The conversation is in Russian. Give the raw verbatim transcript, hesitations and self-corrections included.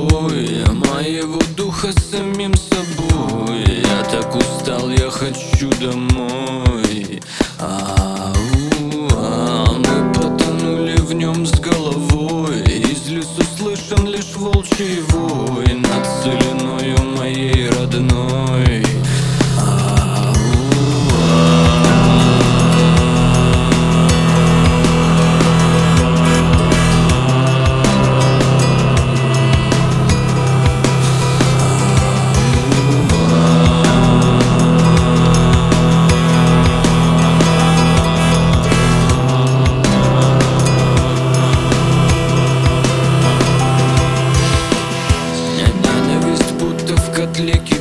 бой моего духа с самим собой. Я так устал, я хочу домой. Ау, а мы потонули в нем с головой. Из лесу слышен лишь волчий вой над целиною моей родной. Котлеки